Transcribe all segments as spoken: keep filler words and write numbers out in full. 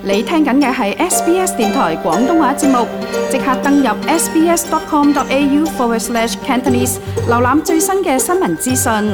你聽緊嘅係 S B S 電台廣東話節目，即刻登入 sbs.com.au forward slash Cantonese， 瀏覽最新嘅新聞資訊。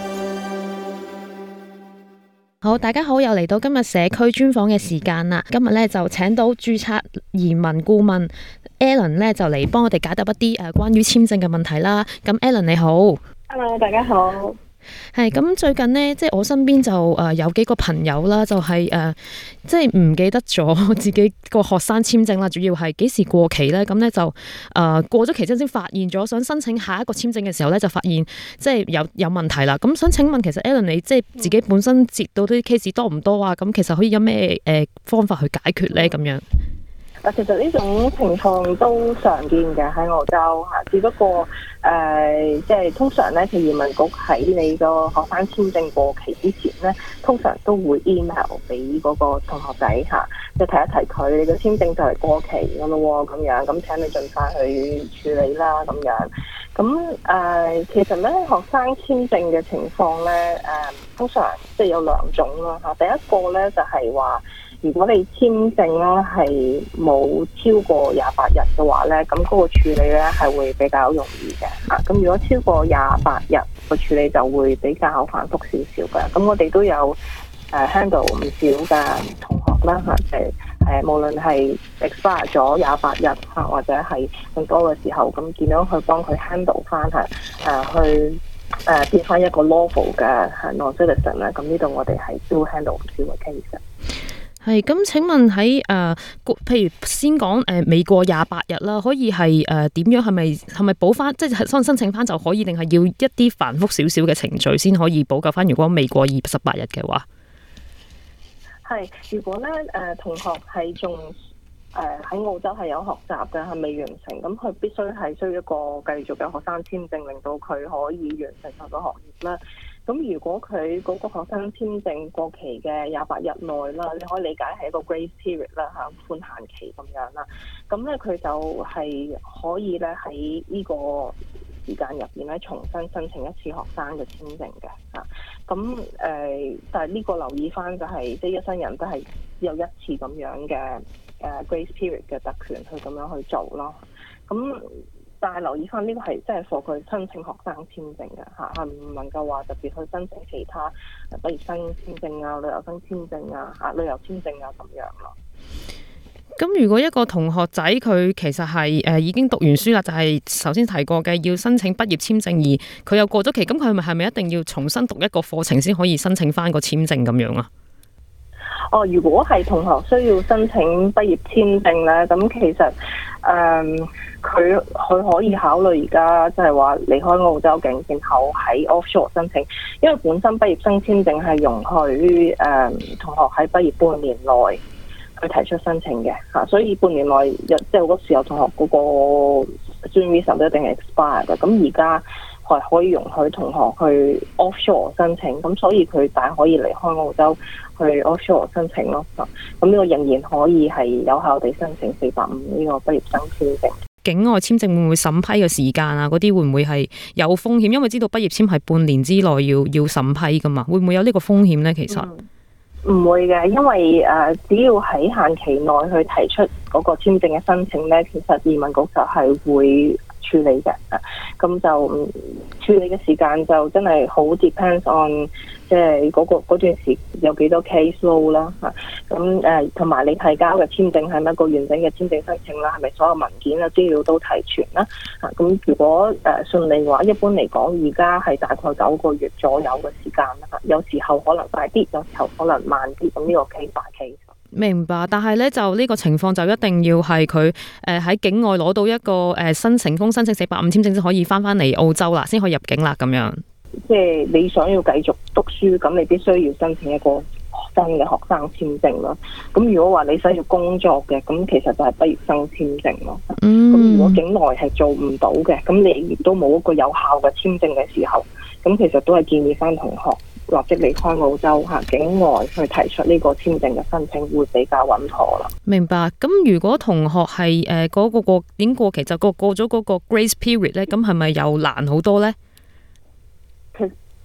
好，大家好，又嚟到今日社區專訪嘅時間啦。今日咧就請到註冊移民顧問 Ellen 咧就嚟幫我哋解答一啲誒關於簽證嘅問題啦。咁 Ellen 你好 ，Hello， 大家好。 係咁最近呢，即係我身邊就誒有幾個朋友啦，就係誒即係唔記得咗自己個學生簽證啦，主要係幾時過期咧？咁咧就誒過咗期之後先發現咗，想申請下一個簽證嘅時候咧，就發現即係有有問題啦。咁想請問，其實 Ellen 你即係自己本身接到啲 case 多唔多啊？咁其實可以有咩誒方法去解決咧？咁樣。 嗱，其實呢種情況都常見嘅喺澳洲嚇，只不過誒，即係通常咧，移民局喺你個學生簽證過期之前咧，通常都會 email 俾嗰個同學仔嚇，即係提一提佢，你個簽證就嚟過期㗎咯喎，咁樣咁請你盡快去處理啦，咁樣。咁誒、呃，其實咧學生簽證嘅情況咧，誒、呃、通常即係有兩種啦嚇。第一個咧就係話，如果你簽證咧係冇超過廿八日嘅話咧，咁嗰個處理咧係會比較容易嘅嚇。咁、啊、如果超過廿八日個處理就會比較繁複少少嘅。咁我哋都有誒 handle 唔少嘅同學啦嚇，即係誒無論係 expire 咗廿八日嚇，或者係更多嘅時候，咁見到佢幫佢 handle 翻係誒去誒、呃、變翻一個 lawful 嘅 non-citizen 咧。咁呢度我哋係都 handle 唔少嘅 case。 係咁，請問喺誒、呃，譬如先講誒、呃，未過廿八日啦，可以係誒點樣？係咪係咪補翻？即係申申請翻就可以，定係要一啲繁複少少嘅程序先可以補救翻？如果未過二十八日嘅話， 係如果咧誒、呃、同學係仲誒喺澳洲係有學習嘅，係未完成，咁佢必須係需要一個繼續嘅學生簽證，令到佢可以完成佢個學業啦。咁如果佢嗰個學生簽證過期嘅廿八日內啦，你可以理解係一個 grace period 啦嚇，寬限期咁樣啦。咁咧佢就係可以咧喺呢個時間入邊咧重新申請一次學生嘅簽證嘅嚇。咁誒、呃，但係呢個留意翻就係、是，即係一生人都係有一次咁樣嘅誒、uh, grace period 嘅特權去咁樣去做咯。咁但係留意翻呢個係即係 for 佢申請學生簽證嘅嚇，係唔能夠話特別去申請其他畢業生簽證啊、旅遊生簽證啊、嚇旅遊簽證啊咁樣咯。 咁如果一個同學仔佢其實係誒、呃、已經讀完書啦，就係、是、頭先提過嘅要申請畢業簽證，而佢又過咗期，咁佢係咪係咪一定要重新讀一個課程先可以申請翻個簽證咁樣啊？ 哦，如果係同學需要申請畢業簽證咧，咁其實誒佢佢可以考慮而家即係話離開澳洲境，然後喺 offshore 申請，因為本身畢業生簽證係容許誒、呃、同學喺畢業半年內去提出申請嘅嚇，所以半年內即係嗰時候同學嗰個 student visa 都一定係 expire 嘅。咁而家係可以容許同學去 offshore 申請，咁所以佢大可以離開澳洲去 offshore 申請咯。咁呢個仍然可以係有效地申請四百五呢個畢業生簽證。 境外簽證會唔會審批嘅時間啊？嗰啲會唔會係有風險？因為知道畢業簽係半年之內要要審批噶嘛，會唔會有呢個風險呢？其實唔、 嗯、會嘅，因為誒、呃、只要喺限期內去提出嗰個簽證嘅申請咧，其實移民局就係會處理嘅。咁就處理嘅時間就真係好 depends on 即係嗰個嗰段時有幾多 case load 啦嚇。咁誒同埋你提交嘅簽證係咪一個完整嘅簽證申請啦？係咪所有文件啊資料都齊全啦？嚇、啊、咁如果誒、呃、順利嘅話，一般嚟講而家係大概九個月左右嘅時間啦。有時候可能快啲，有時候可能慢啲。咁呢個 case by case。 明白，但係咧就呢個情況就一定要係佢誒喺境外攞到一個誒、呃、申請封申請四百五簽證先可以翻翻嚟澳洲啦，先可以入境啦咁樣。 即係你想要繼續讀書，咁你必須要申請一個新嘅學生簽證咯。咁如果話你需要工作嘅，咁其實就係畢業生簽證咯。咁、嗯、如果境內係做唔到嘅，咁你亦都冇一個有效嘅簽證嘅時候，咁其實都係建議翻同學立即離開澳洲嚇，境外去提出呢個簽證嘅申請會比較穩妥啦。 明白。咁如果同學係誒嗰個過已經過期就過過咗嗰個 grace period 咧，咁係咪又難好多咧？ 其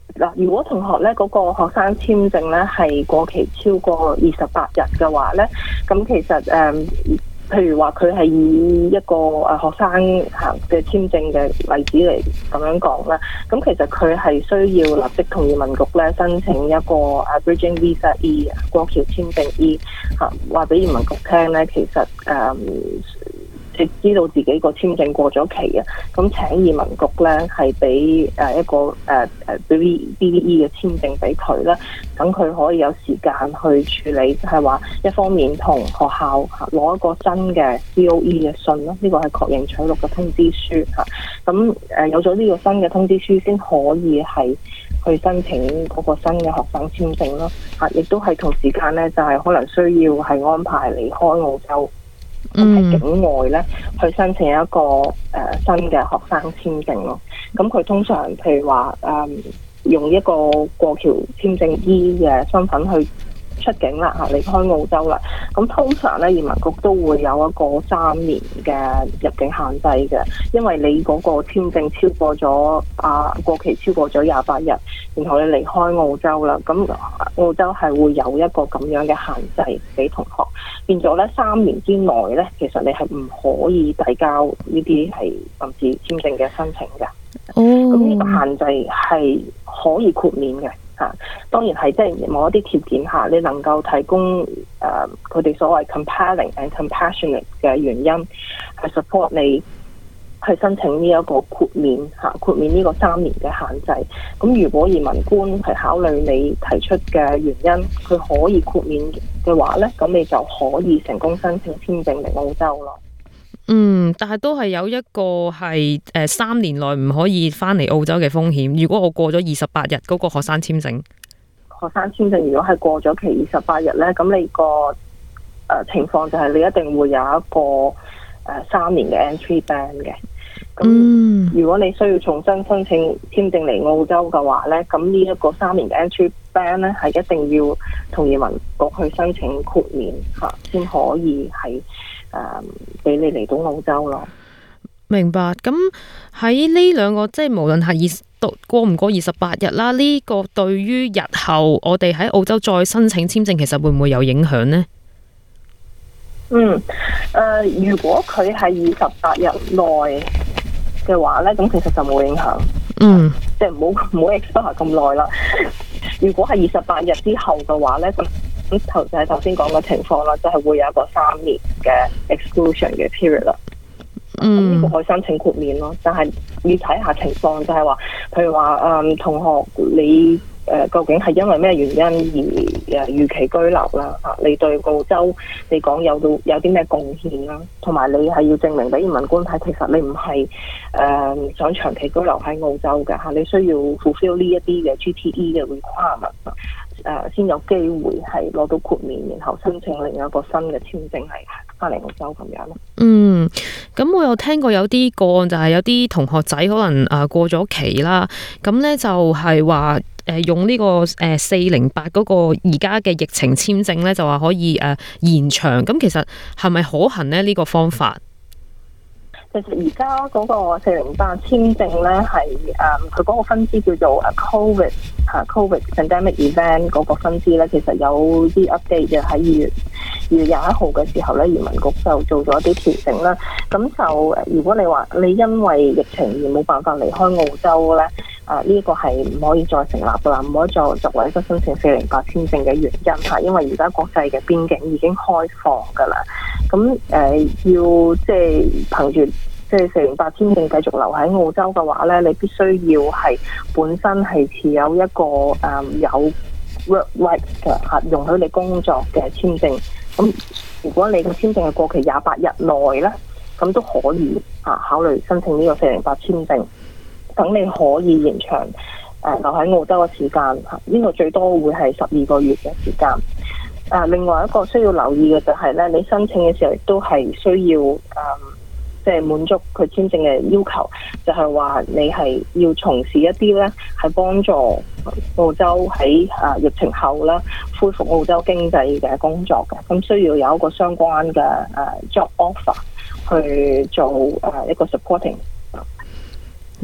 嗱，如果同學咧嗰個學生簽證咧係過期超過二十八日嘅話咧，咁其實誒、嗯，譬如話佢係以一個誒學生行嘅簽證嘅例子嚟咁樣講啦，咁其實佢係需要立即同移民局咧申請一個誒 Bridging Visa E 過橋簽證 E 嚇，話俾移民局聽咧，其實誒。嗯知道自己個簽證過咗期啊，咁請移民局咧係俾誒一個誒誒 B B E 嘅簽證俾佢啦，等佢可以有時間去處理，就係話一方面同學校攞一個新嘅 C O E 嘅信咯，呢個係確認取錄嘅通知書嚇，咁誒有咗呢個新嘅通知書先可以係去申請嗰個新嘅學生簽證咯嚇，亦都係同時間咧就係可能需要係安排離開澳洲。喺、嗯、境外咧，去申請一個誒、呃、新嘅學生簽證咯。咁佢通常譬如話誒、呃，用一個過橋簽證 E 嘅身份去出境啦嚇，離開澳洲啦。咁通常咧，移民局都會有一個三年嘅入境限制嘅，因為你嗰個簽證超過咗啊過期超過咗廿八日，然後你離開澳洲啦，咁澳洲係會有一個咁樣嘅限制俾同學，變咗咧三年之內咧，其實你係唔可以遞交呢啲係臨時簽證嘅申請嘅。哦，咁呢個限制係可以豁免嘅。啊，當然係即係某一啲條件下，你能夠提供誒佢哋所謂 compelling and compassionate 嘅原因，係 support 你去申請呢一個豁免嚇、啊，豁免呢個三年嘅限制。咁如果移民官係考慮你提出嘅原因，佢可以豁免嘅話咧，咁你就可以成功申請簽證嚟澳洲咯。 嗯，但係都係有一個係誒三年內唔可以翻嚟澳洲嘅風險。如果我過咗二十八日嗰個學生簽證， 學生簽證如果係過咗期二十八日咧，咁你個誒、呃、情況就係你一定會有一個誒、呃、三年嘅 entry ban 嘅。咁、嗯、如果你需要重新申請簽證嚟澳洲嘅話咧，咁呢一個三年嘅 entry ban 咧係一定要同移民局去申請豁免嚇，先可以係。誒，俾、嗯、你嚟到澳洲咯。 明白。咁喺呢兩個，即係無論係二過唔過二十八日啦，呢、這個對於日後我哋喺澳洲再申請簽證，其實會唔會有影響呢？ 嗯，誒、呃，如果佢係二十八日內嘅話咧，咁其實就冇影響。嗯，即係唔好唔好 expect 咁耐啦。如果係二十八日之後嘅話咧，咁。咁頭就係頭先講嘅情況啦，就係、是、會有一個三年嘅 exclusion 嘅 period 啦。咁呢個可以申請豁免咯，但係要睇下情況，就係、是、話，譬如話誒、嗯、同學你誒、呃、究竟係因為咩原因而誒逾期居留啦？嚇，你對澳洲你講有到有啲咩貢獻啦？同埋你係要證明俾移民官睇，其實你唔係誒想長期居留喺澳洲嘅嚇，你需要 fulfill 呢一啲嘅 G T E 嘅 requirement。誒先有機會係攞到豁免，然後申請另一個新嘅簽證係翻嚟澳洲咁樣咯。嗯， 咁我有聽過有啲個案就係有啲同學仔可能誒過咗期啦，咁咧就係話誒用呢個誒四零八嗰個而家嘅疫情簽證咧，就話可以誒延長。咁其實係咪可行咧？呢個方法？ 其實而家嗰個四零八簽證咧係誒佢嗰個分支叫做誒 Covid 嚇 Covid Pandemic Event 嗰個分支咧，其實有啲 update 嘅，喺二月二月廿一號嘅時候咧，移民局就做咗一啲調整啦。咁就如果你話你因為疫情而冇辦法離開澳洲咧，啊呢一個係唔可以再成立噶啦，唔可以再作為一個申請四零八簽證嘅原因嚇，因為而家國際嘅邊境已經開放噶啦。咁誒、呃、要即係憑住即係四零八簽證繼續留喺澳洲嘅話咧，你必須要係本身係持有一個誒、嗯、有 work right 嘅嚇，容許你工作嘅簽證。咁如果你嘅簽證係過期廿八日內咧，咁都可以嚇考慮申請呢個四零八簽證，等你可以延長誒、呃、留喺澳洲嘅時間嚇。呢、這個最多會係十二個月嘅時間。誒、呃，另外一個需要留意嘅就係咧，你申請嘅時候亦都係需要誒，即係滿足佢簽證嘅要求，就係、是、話你係要從事一啲咧係幫助澳洲喺誒、呃、疫情後啦恢復澳洲經濟嘅工作嘅，咁需要有一個相關嘅誒、呃、job offer 去做誒、呃、一個 supporting。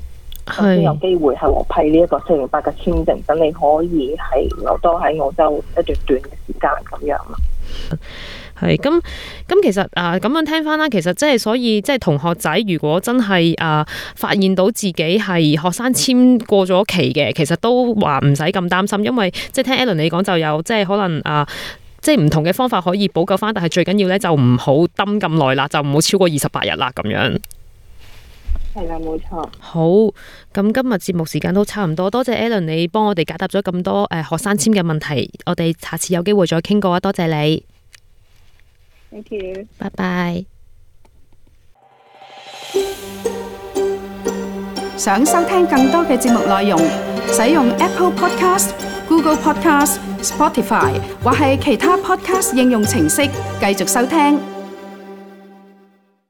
咁先有機會係獲批呢一個四零八嘅簽證，等你可以係留多喺澳洲一段短嘅時間咁樣咯。 係咁咁，其實啊咁樣聽翻啦，其實即係所以即係同學仔，如果真係啊發現到自己係學生簽過咗期嘅，其實都話唔使咁擔心，因為即係聽 Ellen 你講就有即係可能啊，即係唔同嘅方法可以補救翻，但係最緊要咧就唔好蹲咁耐啦，就唔好超過二十八日啦咁樣。 係啦，冇錯。 好，咁今日節目時間都差唔多，多謝 Ellen 你幫我哋解答咗咁多誒學生簽嘅問題，我哋下次有機會再傾過啊，多謝你。 Thank you。 拜拜。 想收聽更多嘅節目內容，使用 Apple Podcast、Google Podcast、Spotify 或係其他 Podcast 應用程式繼續收聽。